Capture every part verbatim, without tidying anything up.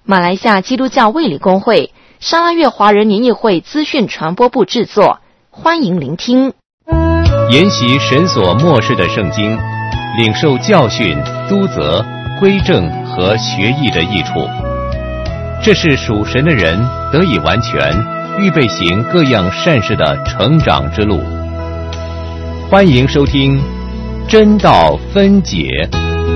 马来西亚基督教卫理公会沙拉越华人年议会资讯传播部制作，欢迎聆听。 研习神所默示的圣经，领受教训、督责、规正和学艺的益处，这是属神的人得以完全，预备行各样善事的成长之路。欢迎收听真道分解。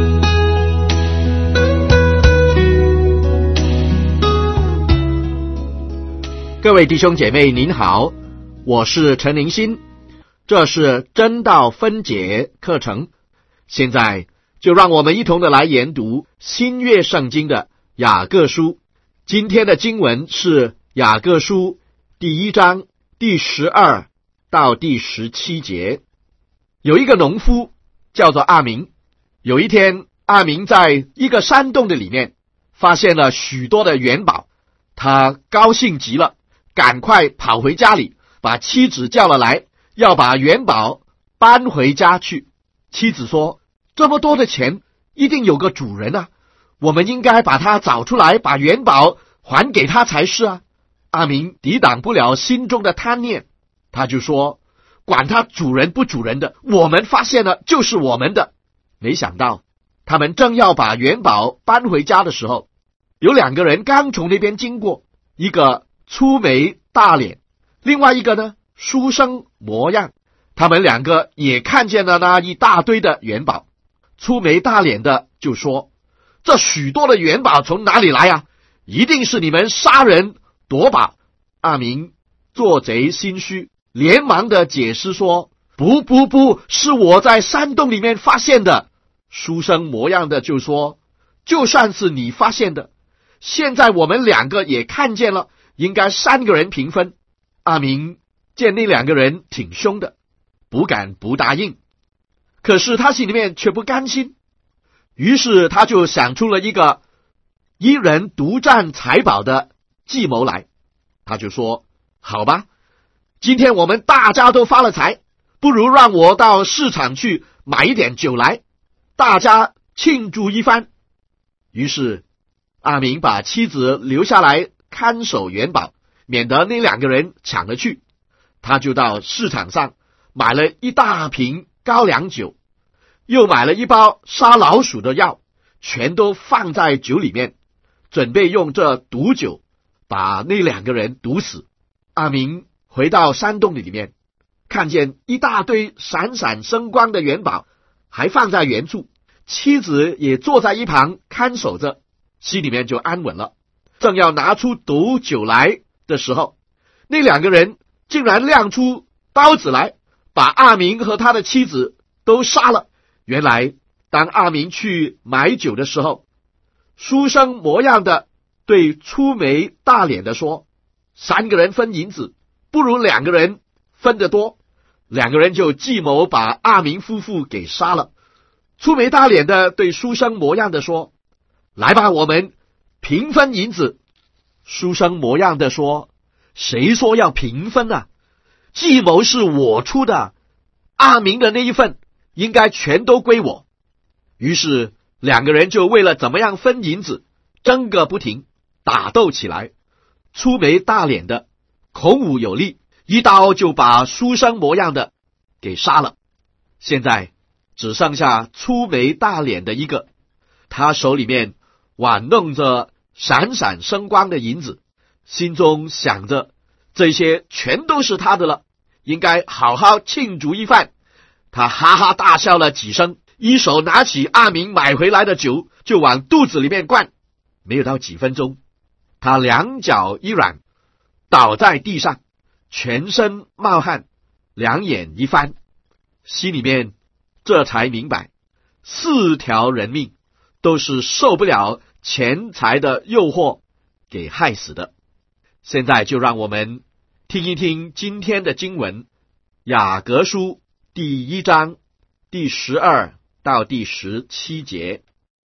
各位弟兄姐妹您好，我是陈灵新，这是真道分解课程。现在就让我们一同的来研读新约圣经的雅各书。今天的经文是雅各书第一章第十二到第十七节。有一个农夫叫做阿明，有一天阿明在一个山洞的里面发现了许多的元宝，他高兴极了，赶快跑回家里，把妻子叫了来，要把元宝搬回家去。妻子说，这么多的钱一定有个主人啊，我们应该把他找出来，把元宝还给他才是啊。阿明抵挡不了心中的贪念，他就说，管他主人不主人的，我们发现了就是我们的。没想到他们正要把元宝搬回家的时候，有两个人刚从那边经过，一个粗眉大脸，另外一个呢书生模样，他们两个也看见了那一大堆的元宝。粗眉大脸的就说，这许多的元宝从哪里来啊？一定是你们杀人夺宝。阿明做贼心虚，连忙的解释说，不不不，是我在山洞里面发现的。书生模样的就说，就算是你发现的，现在我们两个也看见了，应该三个人平分。阿明见那两个人挺凶的，不敢不答应，可是他心里面却不甘心，于是他就想出了一个一人独占财宝的计谋来。他就说，好吧，今天我们大家都发了财，不如让我到市场去买一点酒来，大家庆祝一番。于是阿明把妻子留下来看守元宝，免得那两个人抢了去。他就到市场上买了一大瓶高粱酒，又买了一包杀老鼠的药，全都放在酒里面，准备用这毒酒把那两个人毒死。阿明回到山洞里面，看见一大堆闪闪生光的元宝还放在原处，妻子也坐在一旁看守着，心里面就安稳了。正要拿出毒酒来的时候，那两个人竟然亮出刀子来，把阿明和他的妻子都杀了。原来当阿明去买酒的时候，书生模样的对粗眉大脸的说，三个人分银子，不如两个人分得多。两个人就计谋把阿明夫妇给杀了。粗眉大脸的对书生模样的说，来吧，我们平分银子。书生模样的说，谁说要平分啊？计谋是我出的，阿明的那一份应该全都归我。于是两个人就为了怎么样分银子争个不停，打斗起来。粗眉大脸的孔武有力，一刀就把书生模样的给杀了。现在只剩下粗眉大脸的一个，他手里面玩弄着闪闪生光的银子，心中想着这些全都是他的了，应该好好庆祝一番。他哈哈大笑了几声，一手拿起阿明买回来的酒就往肚子里面灌。没有到几分钟，他两脚一软，倒在地上，全身冒汗，两眼一翻，心里面这才明白，四条人命都是受不了钱财的诱惑给害死的。现在就让我们听一听今天的经文，雅各书第一章第十二到第十七节。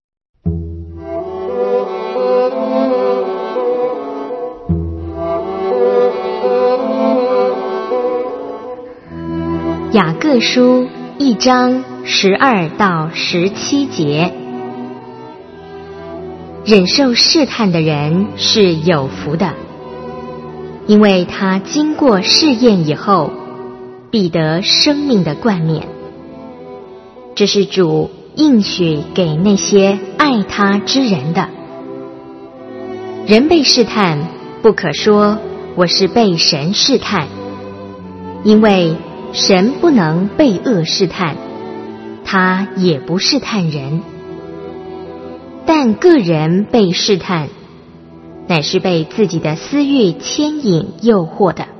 雅各书一章十二到十七节。 忍受试探的人是有福的，因为他经过试验以后，必得生命的冠冕。这是主应许给那些爱他之人的。人被试探，不可说我是被神试探，因为神不能被恶试探，他也不试探人。但个人被试探，乃是被自己的私欲牵引诱惑的。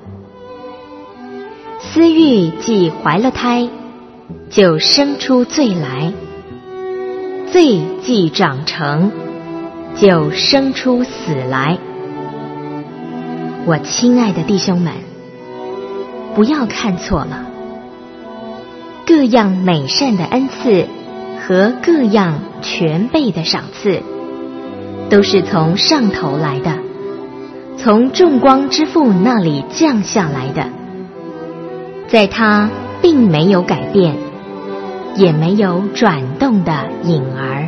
私欲既怀了胎，就生出罪来；罪既长成，就生出死来。我亲爱的弟兄们，不要看错了，各样美善的恩赐和各样全备的赏赐，都是从上头来的，从众光之父那里降下来的。在他并没有改变，也没有转动的影儿。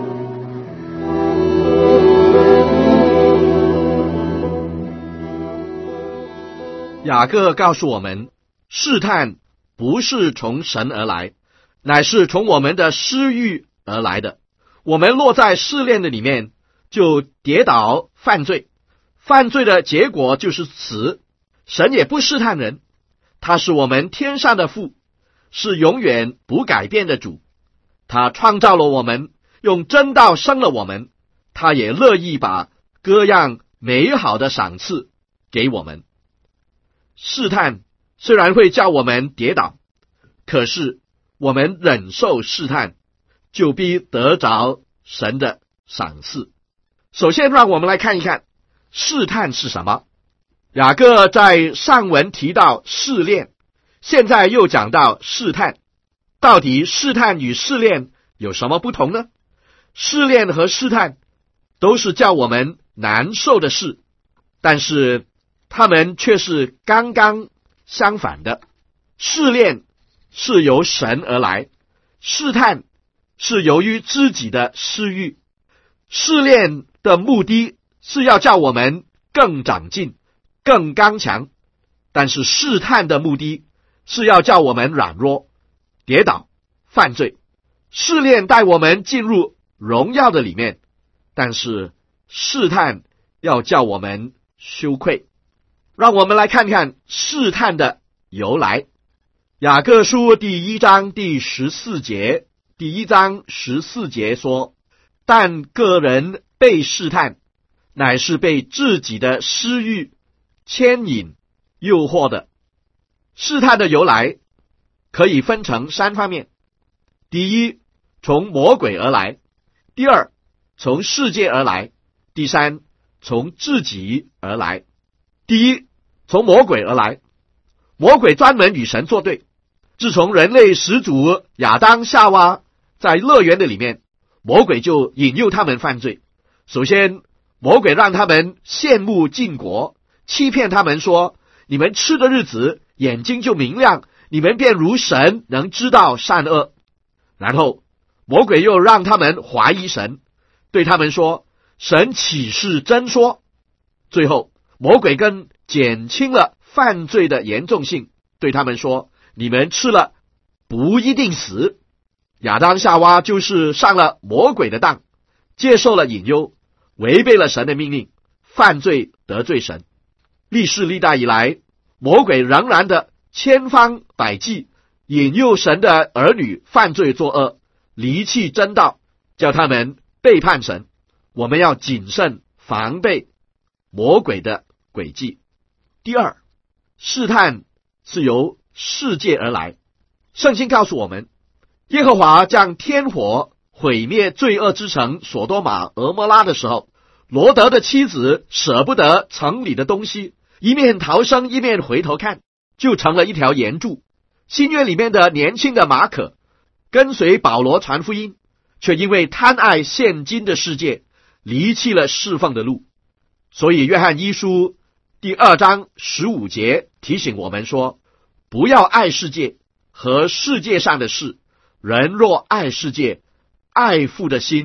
雅各告诉我们，试探不是从神而来，乃是从我们的私欲而来的。我们落在试炼的里面，就跌倒犯罪，犯罪的结果就是死。神也不试探人，他是我们天上的父，是永远不改变的主。他创造了我们，用真道生了我们，他也乐意把各样美好的赏赐给我们。试探虽然会叫我们跌倒，可是我们忍受试探，就必得着神的赏赐。首先让我们来看一看试探是什么。雅各在上文提到试炼，现在又讲到试探。到底试探与试炼有什么不同呢？试炼和试探都是叫我们难受的事，但是他们却是刚刚相反的。试炼是由神而来，试探是由于自己的私欲。试炼的目的是要叫我们更长进，更刚强，但是试探的目的是要叫我们软弱，跌倒，犯罪。试炼带我们进入荣耀的里面，但是试探要叫我们羞愧。让我们来看看试探的由来。雅各书第一章第十四节，第一章十四节说，但个人被试探，乃是被自己的私欲牵引诱惑的。试探的由来可以分成三方面：第一，从魔鬼而来；第二，从世界而来；第三，从自己而来。第一，从魔鬼而来。魔鬼专门与神作对。自从人类始祖亚当夏娃在乐园的里面，魔鬼就引诱他们犯罪。首先，魔鬼让他们羡慕禁果，欺骗他们说，你们吃的日子眼睛就明亮，你们便如神，能知道善恶。然后魔鬼又让他们怀疑神，对他们说，神岂是真说？最后魔鬼更减轻了犯罪的严重性，对他们说，你们吃了不一定死。亚当夏娃就是上了魔鬼的当，接受了引诱，违背了神的命令，犯罪得罪神。历世历代以来，魔鬼仍然的千方百计引诱神的儿女犯罪作恶，离弃真道，叫他们背叛神。我们要谨慎防备魔鬼的诡计。第二，试探是由世界而来。圣经告诉我们，耶和华将天火毁灭罪恶之城所多玛俄摩拉的时候，罗德的妻子舍不得城里的东西，一面逃生一面回头看，就成了一条岩柱。新约里面的年轻的马可跟随保罗传福音，却因为贪爱现今的世界，离弃了侍奉的路。所以约翰一书第二章十五节提醒我们说，不要爱世界和世界上的事，人若爱世界，爱父的心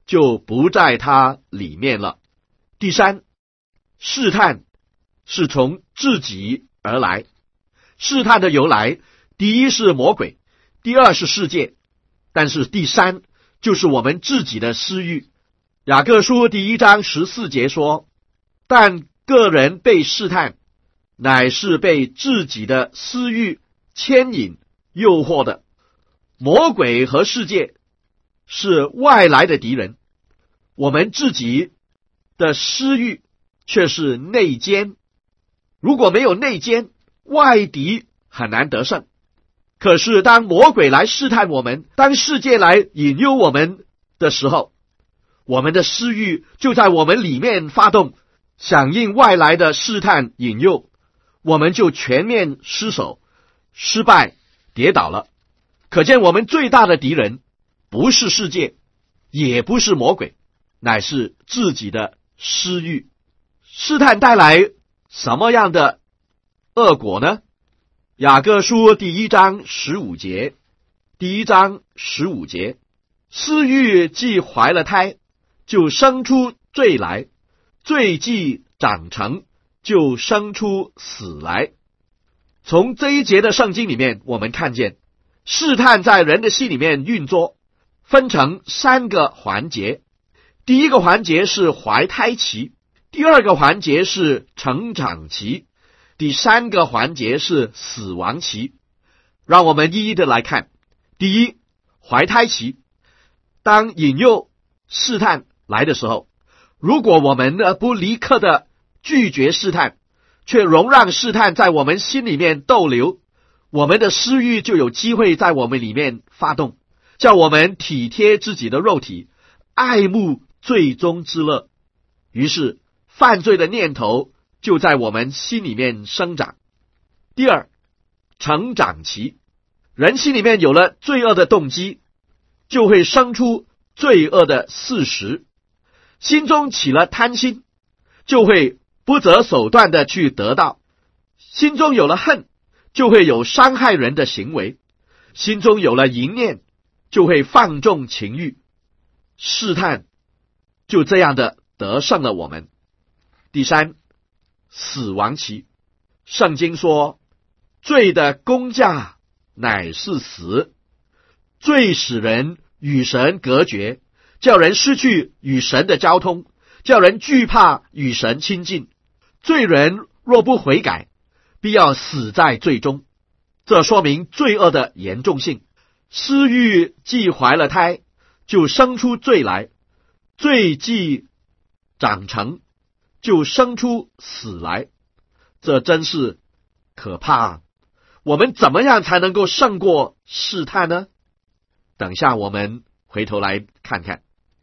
就不在他里面了。第三，试探是从自己而来。试探的由来，第一是魔鬼，第二是世界，但是第三就是我们自己的私欲。雅各书第一章十四节说，但个人被试探，乃是被自己的私欲牵引诱惑的。魔鬼和世界是外来的敌人，我们自己的私欲却是内奸。如果没有内奸，外敌很难得胜。可是当魔鬼来试探我们，当世界来引诱我们的时候，我们的私欲就在我们里面发动，响应外来的试探引诱，我们就全面失守，失败跌倒了。可见我们最大的敌人不是世界，也不是魔鬼，乃是自己的私欲。试探带来什么样的恶果呢？雅各书第一章十五节，第一章十五节，私欲既怀了胎，就生出罪来；罪既长成，就生出死来。从这一节的圣经里面，我们看见试探在人的心里面运作，分成三个环节。第一个环节是怀胎期，第二个环节是成长期，第三个环节是死亡期。让我们一一的来看。第一，怀胎期。当引诱试探来的时候，如果我们呢不立刻的拒绝试探，却容让试探在我们心里面逗留，我们的私欲就有机会在我们里面发动，叫我们体贴自己的肉体，爱慕最终之乐。于是犯罪的念头就在我们心里面生长。第二，成长期。人心里面有了罪恶的动机，就会生出罪恶的事实。心中起了贪心，就会不择手段的去得到。心中有了恨，就会有伤害人的行为。心中有了淫念，就会放纵情欲。试探就这样的得胜了我们。第三，死亡期。圣经说，罪的工价乃是死。罪使人与神隔绝，叫人失去与神的交通，叫人惧怕与神亲近。罪人若不悔改，必要死在罪中。这说明罪恶的严重性。私欲既怀了胎，就生出罪来；罪既长成，就生出死来。这真是可怕啊！我们怎么样才能够胜过试探呢？等下我们回头来看看。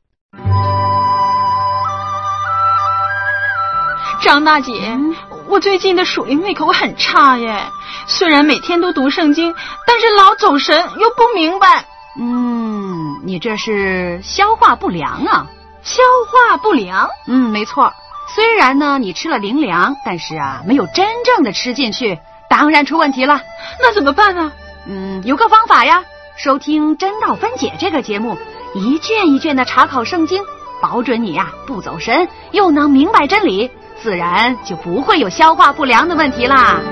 张大姐，我最近的属灵胃口很差耶，虽然每天都读圣经，但是老走神又不明白。 嗯，你这是消化不良啊。 消化不良？ 嗯，没错。虽然呢你吃了灵粮，但是啊没有真正的吃进去，当然出问题了。 那怎么办呢？ 嗯，有个方法呀，收听真道分解这个节目，一卷一卷的查考圣经，保准你呀不走神，又能明白真理，自然就不会有消化不良的问题啦。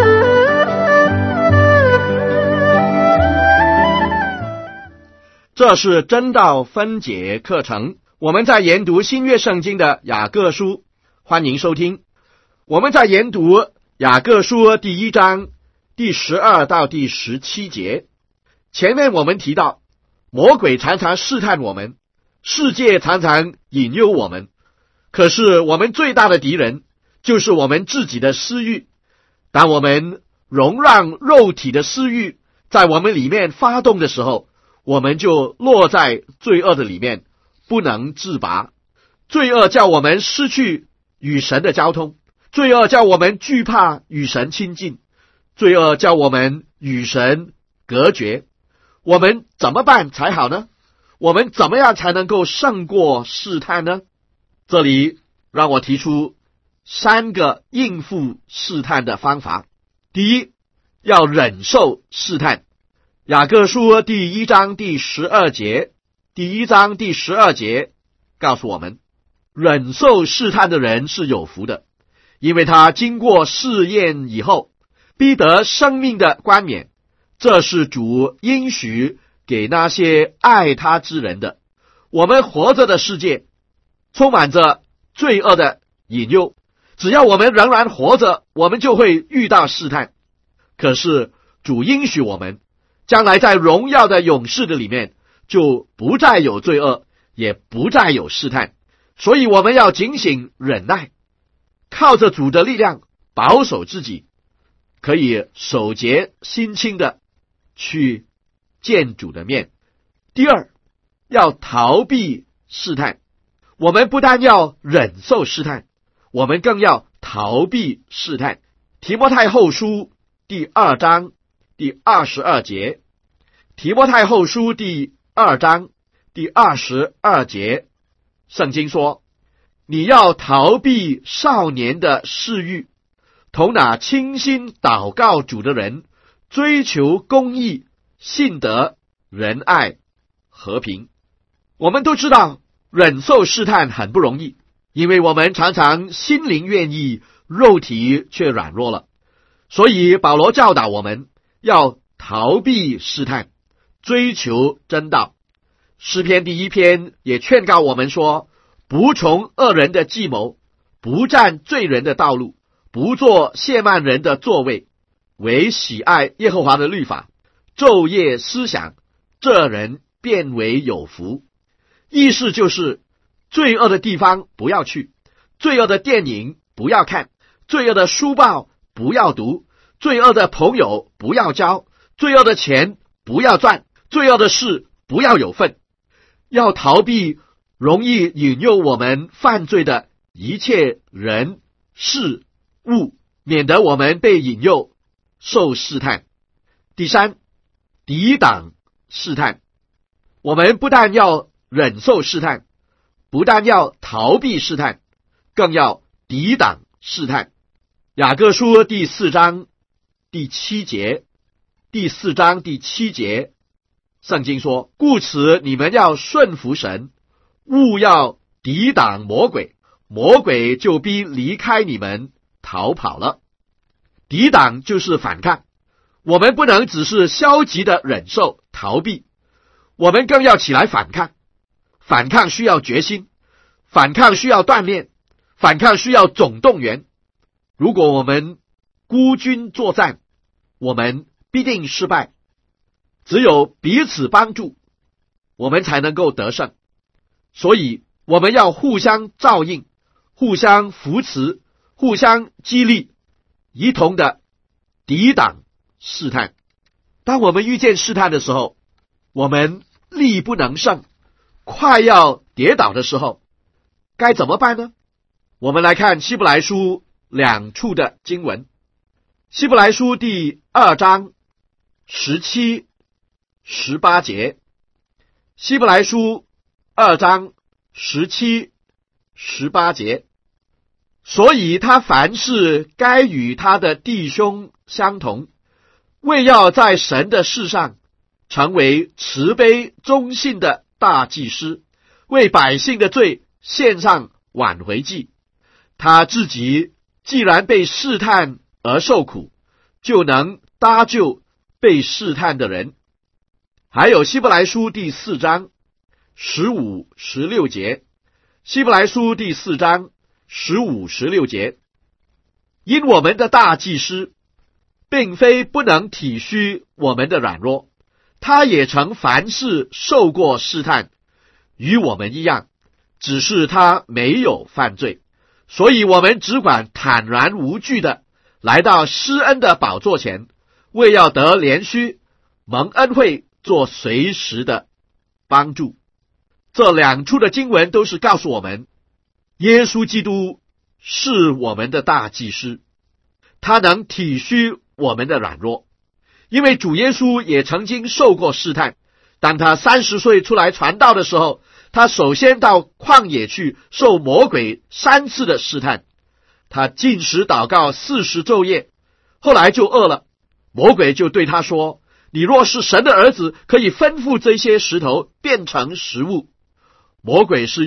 这是真道分解课程，我们在研读新约圣经的雅各书，欢迎收听。我们在研读雅各书第一章第十二到第十七节。前面我们提到，魔鬼常常试探我们，世界常常引诱我们，可是我们最大的敌人就是我们自己的私欲。当我们容让肉体的私欲在我们里面发动的时候，我们就落在罪恶的里面，不能自拔。罪恶叫我们失去与神的交通，罪恶叫我们惧怕与神亲近，罪恶叫我们与神隔绝。我们怎么办才好呢？我们怎么样才能够胜过试探呢？这里让我提出三个应付试探的方法。第一，要忍受试探。雅各书第一章第十二节，第一章第十二节告诉我们，忍受试探的人是有福的，因为他经过试验以后，必得生命的冠冕。这是主应许给那些爱他之人的。我们活着的世界充满着罪恶的引诱，只要我们仍然活着，我们就会遇到试探。可是主应许我们，将来在荣耀的勇士的里面，就不再有罪恶，也不再有试探。所以我们要警醒忍耐，靠着主的力量保守自己，可以守节心清的去见主的面。第二，要逃避试探。我们不但要忍受试探，我们更要逃避试探。提摩太后书第二章第二十二节，提摩太后书第二章第二十二节，圣经说，你要逃避少年的嗜欲，同那倾心祷告主的人，追求公义、信德、仁爱、和平。我们都知道忍受试探很不容易，因为我们常常心灵愿意，肉体却软弱了。所以保罗教导我们要逃避试探，追求真道。诗篇第一篇也劝告我们说，不从恶人的计谋，不占罪人的道路，不做亵慢人的座位，唯喜爱耶和华的律法，昼夜思想，这人便为有福。意思就是罪恶的地方不要去，罪恶的电影不要看，罪恶的书报不要读，罪恶的朋友不要交，罪恶的钱不要赚，罪恶的事不要有份。要逃避容易引诱我们犯罪的一切人事物，免得我们被引诱受试探。第三，抵挡试探。我们不但要忍受试探，不但要逃避试探，更要抵挡试探。雅各书第四章第七节，第四章第七节，圣经说，故此你们要顺服神，务要抵挡魔鬼，魔鬼就必离开你们逃跑了。抵挡就是反抗，我们不能只是消极的忍受逃避，我们更要起来反抗。反抗需要决心，反抗需要锻炼，反抗需要总动员。如果我们孤军作战，我们必定失败。只有彼此帮助，我们才能够得胜。所以我们要互相照应，互相扶持，互相激励，一同的抵挡试探。当我们遇见试探的时候，我们力不能胜，快要跌倒的时候，该怎么办呢？我们来看希伯来书两处的经文。希伯来书第二章十七、十八节。希伯来书二章十七、十八节。所以他凡事该与他的弟兄相同，为要在神的事上成为慈悲忠信的大祭司，为百姓的罪献上挽回祭。他自己既然被试探而受苦，就能搭救被试探的人。还有希伯来书第四章十五、十六节。希伯来书第四章十五、十六节。因我们的大祭司并非不能体恤我们的软弱，他也曾凡事受过试探，与我们一样，只是他没有犯罪。所以我们只管坦然无惧的来到施恩的宝座前，为要得怜恤，蒙恩惠，做随时的帮助。这两处的经文都是告诉我们，耶稣基督是我们的大祭司，他能体恤我们的软弱。因为主耶稣也曾经受过试探，当他三十岁出来传道的时候，他首先到旷野去受魔鬼三次的试探。他禁食祷告四十昼夜，后来就饿了。魔鬼就对他说，你若是神的儿子，可以吩咐这些石头变成食物。魔鬼是用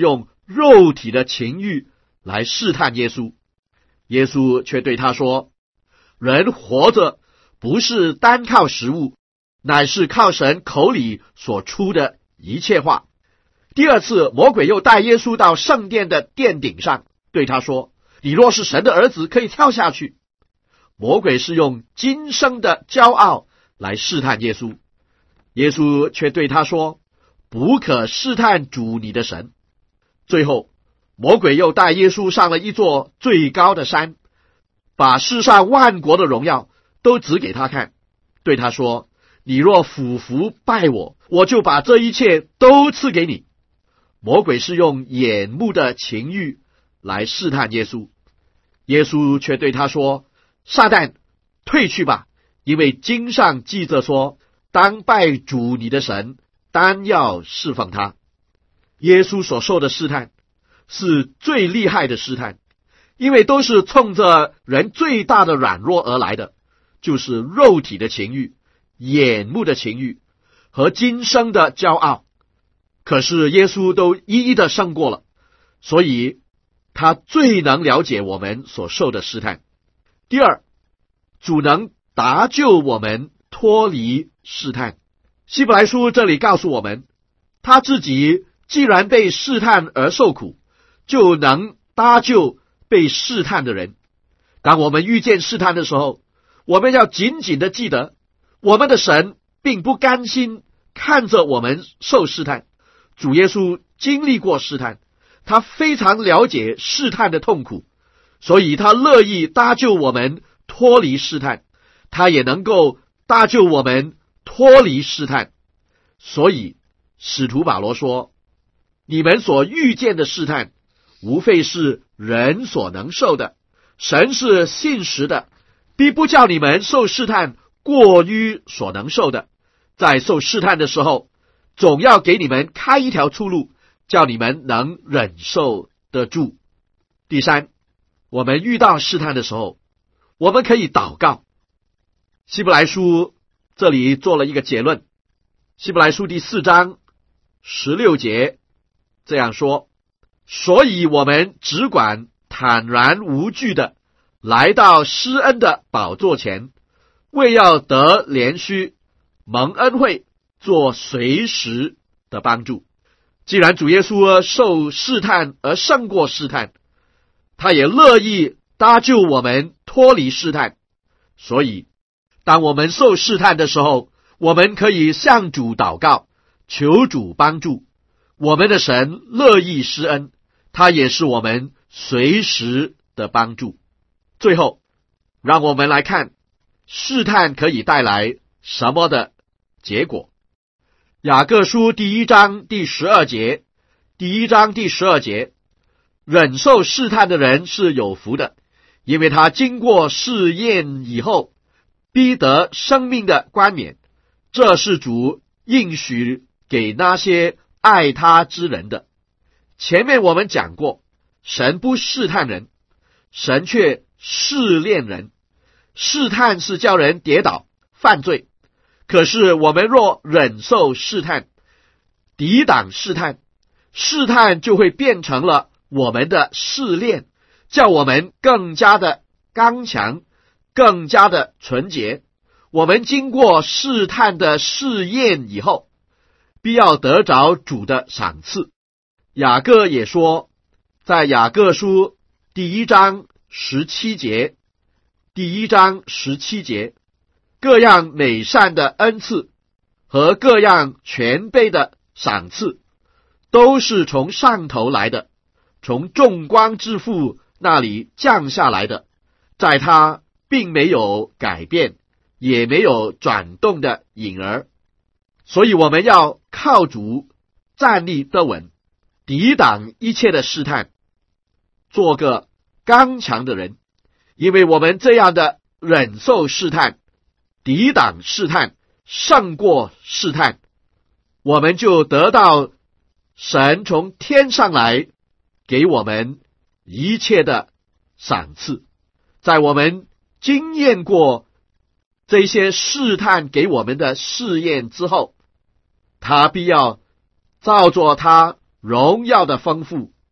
肉体的情欲来试探耶稣。耶稣却对他说，人活着不是单靠食物，乃是靠神口里所出的一切话。第二次，魔鬼又带耶稣到圣殿的殿顶上，对他说，你若是神的儿子，可以跳下去。魔鬼是用今生的骄傲来试探耶稣，耶稣却对他说，不可试探主你的神。最后，魔鬼又带耶稣上了一座最高的山，把世上万国的荣耀都指给他看，对他说，你若俯伏拜我，我就把这一切都赐给你。魔鬼是用眼目的情欲来试探耶稣，耶稣却对他说，撒旦，退去吧，因为经上记着说，当拜主你的神，单要侍奉他。耶稣所受的试探是最厉害的试探，因为都是冲着人最大的软弱而来的，就是肉体的情欲、眼目的情欲和今生的骄傲。可是耶稣都一一的胜过了，所以他最能了解我们所受的试探。第二，主能搭救我们脱离试探。希伯来书这里告诉我们，他自己既然被试探而受苦，就能搭救被试探的人。当我们遇见试探的时候，我们要紧紧的记得，我们的神并不甘心看着我们受试探。主耶稣经历过试探，他非常了解试探的痛苦，所以他乐意搭救我们脱离试探，他也能够搭救我们脱离试探。所以使徒保罗说，你们所遇见的试探无非是人所能受的，神是信实的，必不叫你们受试探过于所能受的。在受试探的时候，总要给你们开一条出路，叫你们能忍受得住。第三，我们遇到试探的时候，我们可以祷告。希伯来书这里做了一个结论，希伯来书第四章十六节这样说，所以我们只管坦然无惧的来到施恩的宝座前，为要得怜恤，蒙恩惠，做随时的帮助。既然主耶稣受试探而胜过试探，他也乐意搭救我们脱离试探。所以当我们受试探的时候，我们可以向主祷告，求主帮助。我们的神乐意施恩，他也是我们随时的帮助。最后，让我们来看试探可以带来什么的结果。雅各书第一章第十二节，第一章第十二节，忍受试探的人是有福的，因为他经过试验以后，必得生命的冠冕。这是主应许给那些爱他之人的。前面我们讲过，神不试探人，神却试炼人。试探是叫人跌倒犯罪，可是我们若忍受试探，抵挡试探，试探就会变成了我们的试炼，叫我们更加的刚强，更加的纯洁。我们经过试探的试验以后，必要得着主的赏赐。雅各也说，在雅各书第一章十七节，第一章十七节，各样美善的恩赐和各样全备的赏赐，都是从上头来的，从众光之父那里降下来的，在他并没有改变，也没有转动的影儿。所以我们要靠主站立得稳，抵挡一切的试探，做个刚强的人。因为我们这样的忍受试探，抵挡试探，胜过试探，我们就得到神从天上来给我们一切的赏赐。在我们经验过这些试探给我们的试验之后，他必要照着他荣耀的丰富，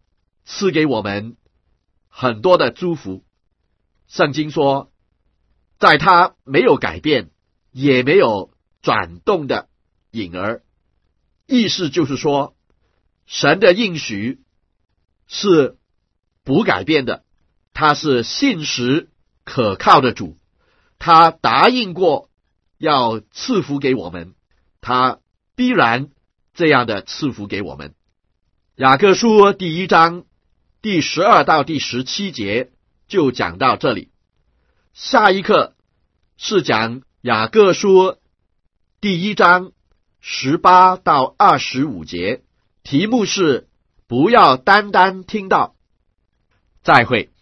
赐给我们很多的祝福。圣经说，在他没有改变也没有转动的影儿，意思就是说，神的应许是不改变的，他是信实可靠的主，他答应过要赐福给我们，他必然这样的赐福给我们。雅各书第一章第十二到第十七节就讲到这里。下一课是讲雅各书第一章十八到二十五节，题目是不要单单听到。再会。